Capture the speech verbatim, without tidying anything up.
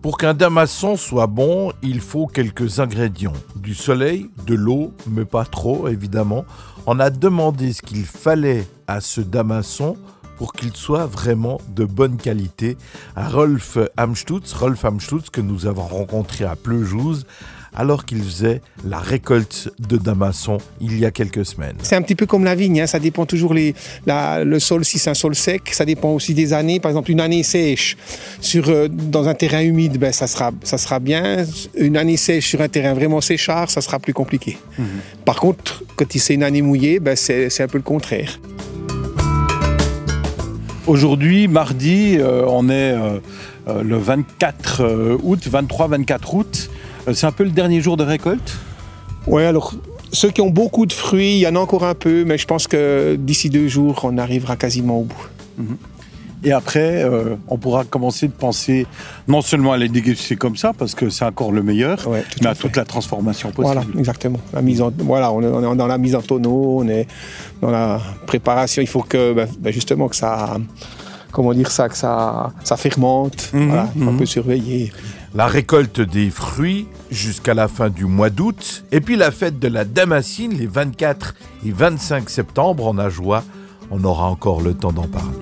Pour qu'un damasson soit bon, il faut quelques ingrédients. Du soleil, de l'eau, mais pas trop évidemment. On a demandé ce qu'il fallait à ce damasson pour qu'il soit vraiment de bonne qualité à Rolf Amstutz, Rolf Amstutz que nous avons rencontré à Pleujouz alors qu'il faisait la récolte de damasson il y a quelques semaines. C'est un petit peu comme la vigne, hein. Ça dépend toujours les, la, le sol, si c'est un sol sec, ça dépend aussi des années. Par exemple, une année sèche sur, euh, dans un terrain humide, ben, ça, sera, ça sera bien. Une année sèche sur un terrain vraiment séchard, ça sera plus compliqué. Mmh. Par contre, quand c'est une année mouillée, ben, c'est, c'est un peu le contraire. Aujourd'hui, mardi, euh, on est euh, euh, le vingt-quatre août, vingt-trois vingt-quatre août. Euh, c'est un peu le dernier jour de récolte ? Oui, alors ceux qui ont beaucoup de fruits, il y en a encore un peu, mais je pense que d'ici deux jours, on arrivera quasiment au bout. Mmh. Et après, euh, on pourra commencer de penser non seulement à les déguster comme ça, parce que c'est encore le meilleur, ouais, mais à, à toute la transformation possible. Voilà, exactement. La mise en, voilà, on est dans la mise en tonneau, on est dans la préparation. Il faut que, ben justement, que ça, comment dire ça, que ça, ça fermente. Mmh, voilà, il faut mmh. un peu surveiller. La récolte des fruits jusqu'à la fin du mois d'août, et puis la fête de la Damascine les vingt-quatre et vingt-cinq septembre en Ajoie. On aura encore le temps d'en parler.